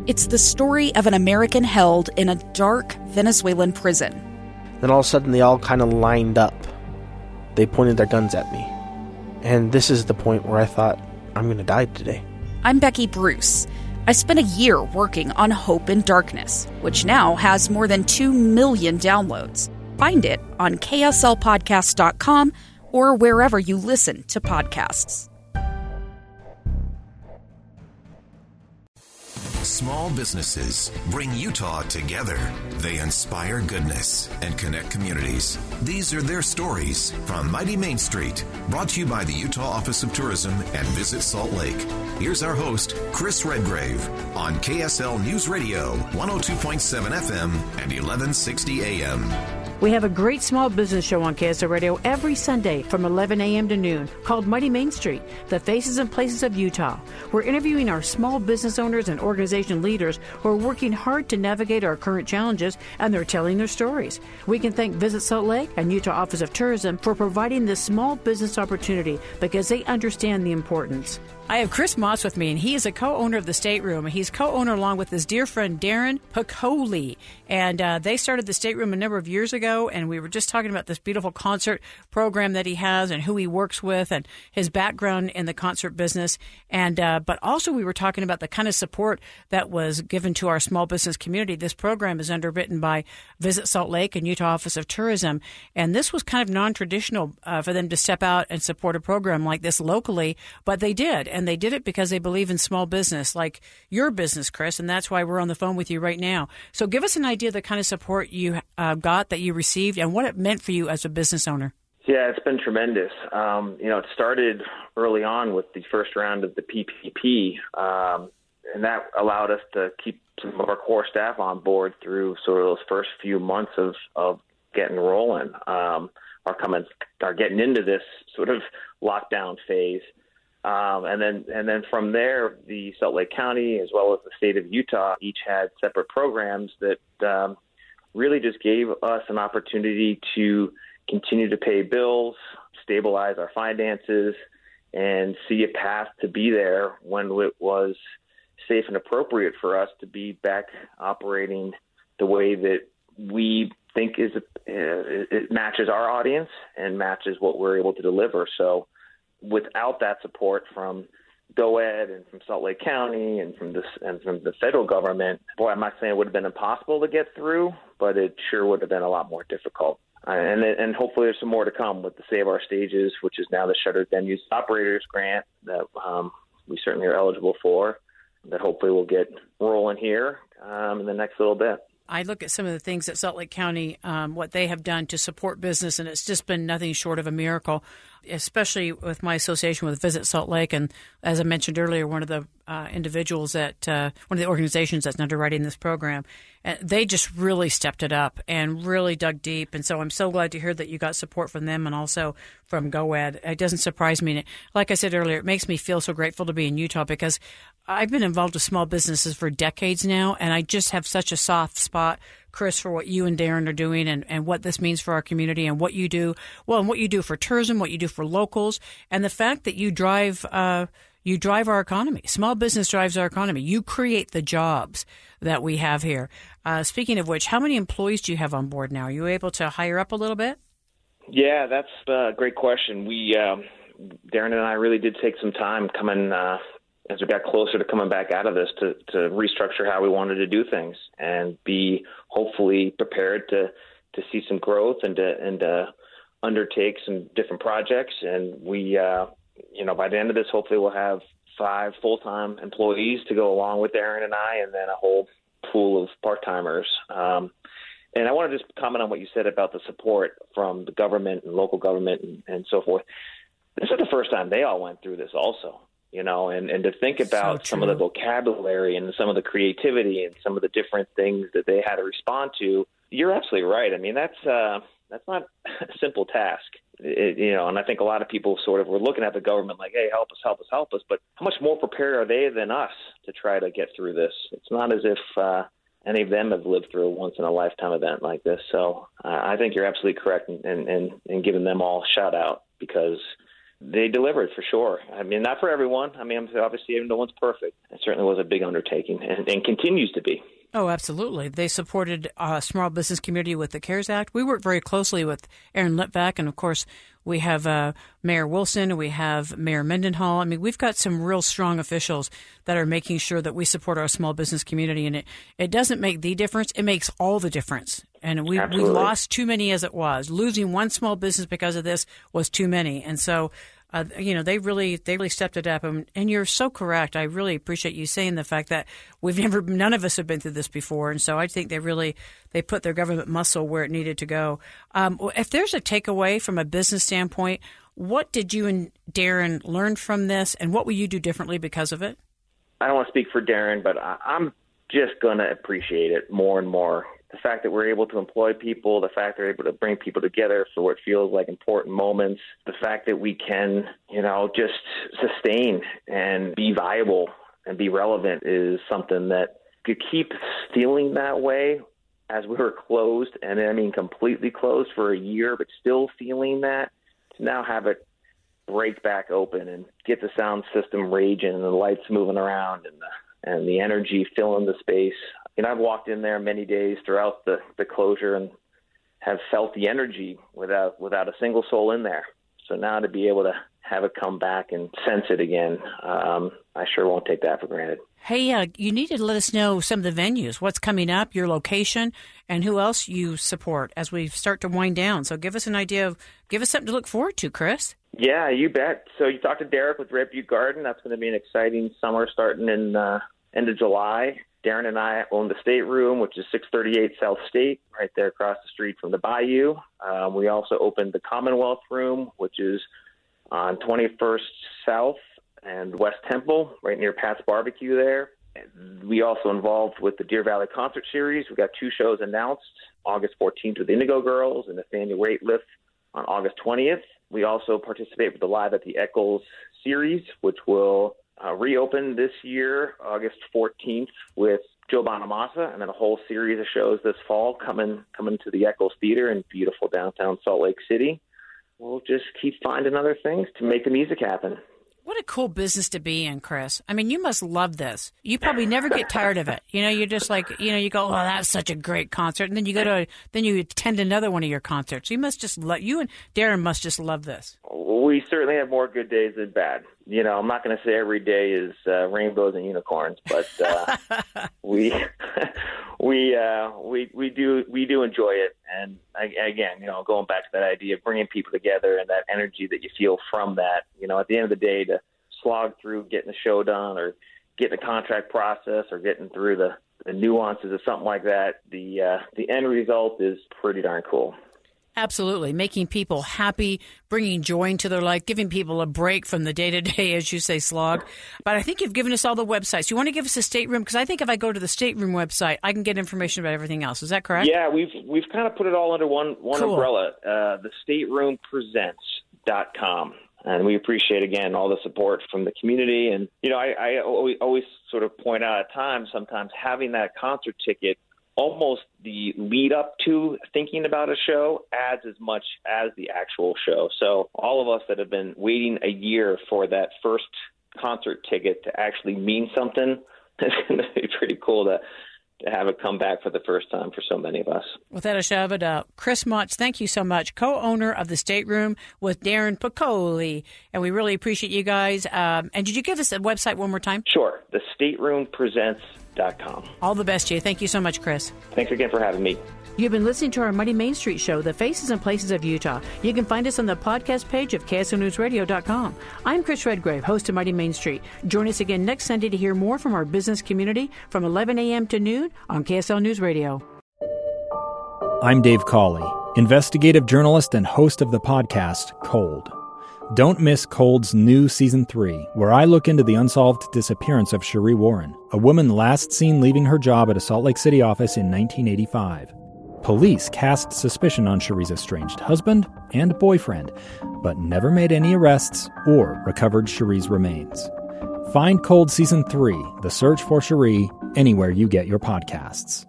It's the story of an American held in a dark Venezuelan prison. Then all of a sudden they all kind of lined up. They pointed their guns at me. And this is the point where I thought, I'm going to die today. I'm Becky Bruce. I spent a year working on Hope in Darkness, which now has more than 2 million downloads. Find it on kslpodcast.com or wherever you listen to podcasts. Small businesses bring Utah together. They inspire goodness and connect communities. These are their stories from Mighty Main Street, brought to you by the Utah Office of Tourism and Visit Salt Lake. Here's our host, Chris Redgrave, on KSL News Radio, 102.7 FM and 1160 AM. We have a great small business show on KSL Radio every Sunday from 11 a.m. to noon called Mighty Main Street, the faces and places of Utah. We're interviewing our small business owners and organization leaders who are working hard to navigate our current challenges, and they're telling their stories. We can thank Visit Salt Lake and Utah Office of Tourism for providing this small business opportunity because they understand the importance. I have Chris Moss with me, and he is a co-owner of the Stateroom. He's co-owner along with his dear friend Darren Picoli, and they started the Stateroom a number of years ago, and we were just talking about this beautiful concert program that he has and who he works with and his background in the concert business. And but also we were talking about the kind of support that was given to our small business community. This program is underwritten by Visit Salt Lake and Utah Office of Tourism, and this was kind of non-traditional for them to step out and support a program like this locally, but they did. And they did it because they believe in small business, like your business, Chris, and that's why we're on the phone with you right now. So give us an idea of the kind of support you got, that you received, and what it meant for you as a business owner. Yeah, it's been tremendous. It started early on with the first round of the PPP, and that allowed us to keep some of our core staff on board through sort of those first few months of getting rolling, are getting into this sort of lockdown phase. And then from there, the Salt Lake County, as well as the state of Utah, each had separate programs that really just gave us an opportunity to continue to pay bills, stabilize our finances, and see a path to be there when it was safe and appropriate for us to be back operating the way that we think it matches our audience and matches what we're able to deliver. So without that support from DOED and from Salt Lake County and from the federal government, boy, I'm not saying it would have been impossible to get through, but it sure would have been a lot more difficult. And hopefully there's some more to come with the Save Our Stages, which is now the Shuttered Venues Operators Grant that we certainly are eligible for, that hopefully will get rolling here in the next little bit. I look at some of the things that Salt Lake County, what they have done to support business, and it's just been nothing short of a miracle, especially with my association with Visit Salt Lake. And as I mentioned earlier, one of the individuals one of the organizations that's underwriting this program, they just really stepped it up and really dug deep. And so I'm so glad to hear that you got support from them and also from GoEd. It doesn't surprise me. Like I said earlier, it makes me feel so grateful to be in Utah because I've been involved with small businesses for decades now, and I just have such a soft spot, Chris, for what you and Darren are doing and what this means for our community and what you do. Well, and what you do for tourism, what you do for locals, and the fact that you drive our economy. Small business drives our economy. You create the jobs that we have here. Speaking of which, how many employees do you have on board now? Are you able to hire up a little bit? Yeah, that's a great question. Darren and I really did take some time coming as we got closer to coming back out of this to restructure how we wanted to do things and be hopefully prepared to see some growth and to undertake some different projects. And we, by the end of this, hopefully we'll have 5 full-time employees to go along with Darren and I, and then a whole pool of part-timers. And I want to just comment on what you said about the support from the government and local government and so forth. This is the first time they all went through this also. And to think about some of the vocabulary and some of the creativity and some of the different things that they had to respond to, you're absolutely right. I mean, that's not a simple task, and I think a lot of people sort of were looking at the government like, hey, help us, help us, help us. But how much more prepared are they than us to try to get through this? It's not as if any of them have lived through a once-in-a-lifetime event like this. So I think you're absolutely correct in giving them all a shout-out because they delivered for sure. I mean, not for everyone. I mean, obviously no one's perfect. It certainly was a big undertaking and continues to be. Oh, absolutely. They supported a small business community with the CARES Act. We work very closely with Aaron Litvak, and of course, we have Mayor Wilson, and we have Mayor Mendenhall. I mean, we've got some real strong officials that are making sure that we support our small business community, and it doesn't make the difference. It makes all the difference. And we lost too many as it was. Losing one small business because of this was too many. And so, they really stepped it up. And you're so correct. I really appreciate you saying the fact that none of us have been through this before. And so I think they put their government muscle where it needed to go. If there's a takeaway from a business standpoint, what did you and Darren learn from this, and what will you do differently because of it? I don't want to speak for Darren, but I'm just going to appreciate it more and more. The fact that we're able to employ people, the fact that we're able to bring people together for what feels like important moments, the fact that we can, just sustain and be viable and be relevant is something that could keep feeling that way as we were closed, and I mean completely closed for a year, but still feeling that, to now have it break back open and get the sound system raging and the lights moving around and the energy filling the space. I've walked in there many days throughout the closure and have felt the energy without a single soul in there. So now to be able to have it come back and sense it again, I sure won't take that for granted. Hey, you need to let us know some of the venues, what's coming up, your location, and who else you support as we start to wind down. So give us an idea give us something to look forward to, Chris. Yeah, you bet. So you talked to Derek with Red Butte Garden. That's going to be an exciting summer starting in end of July. Darren and I own the State Room, which is 638 South State, right there across the street from the Bayou. We also opened the Commonwealth Room, which is on 21st South and West Temple, right near Pat's Barbecue there. We also involved with the Deer Valley Concert Series. We've got 2 shows announced, August 14th with the Indigo Girls and Nathaniel Rateliff on August 20th. We also participate with the Live at the Eccles series, which will reopen this year, August 14th, with Joe Bonamassa, and then a whole series of shows this fall coming to the Eccles Theater in beautiful downtown Salt Lake City. We'll just keep finding other things to make the music happen. What a cool business to be in, Chris. I mean, you must love this. You probably never get tired of it. You're just like, you go, oh, that's such a great concert. And then you attend another one of your concerts. You and Darren must just love this. We certainly have more good days than bad. I'm not going to say every day is rainbows and unicorns, but we do enjoy it. And again, going back to that idea of bringing people together and that energy that you feel from that, at the end of the day, to slog through getting the show done or getting the contract process or getting through the nuances of something like that, the end result is pretty darn cool. Absolutely. Making people happy, bringing joy into their life, giving people a break from the day-to-day, as you say, slog. But I think you've given us all the websites. You want to give us a stateroom? Because I think if I go to the stateroom website, I can get information about everything else. Is that correct? Yeah, we've kind of put it all under one cool. umbrella, thestateroompresents.com. And we appreciate, again, all the support from the community. And, I always sort of point out at times, sometimes having that concert ticket, almost the lead up to thinking about a show adds as much as the actual show. So all of us that have been waiting a year for that first concert ticket to actually mean something, it's going to be pretty cool to have it come back for the first time for so many of us. Without a shadow of a doubt. Chris Mutz, thank you so much. Co-owner of the Stateroom with Darren Piccoli. And we really appreciate you guys. And did you give us a website one more time? Sure. thestateroompresents.com. All the best to you. Thank you so much, Chris. Thanks again for having me. You've been listening to our Mighty Main Street show, The Faces and Places of Utah. You can find us on the podcast page of KSLNewsRadio.com. I'm Chris Redgrave, host of Mighty Main Street. Join us again next Sunday to hear more from our business community from 11 a.m. to noon on KSL News Radio. I'm Dave Cawley, investigative journalist and host of the podcast Cold. Don't miss Cold's new Season 3, where I look into the unsolved disappearance of Cherie Warren, a woman last seen leaving her job at a Salt Lake City office in 1985. Police cast suspicion on Cherie's estranged husband and boyfriend, but never made any arrests or recovered Cherie's remains. Find Cold Season 3, The Search for Cherie, anywhere you get your podcasts.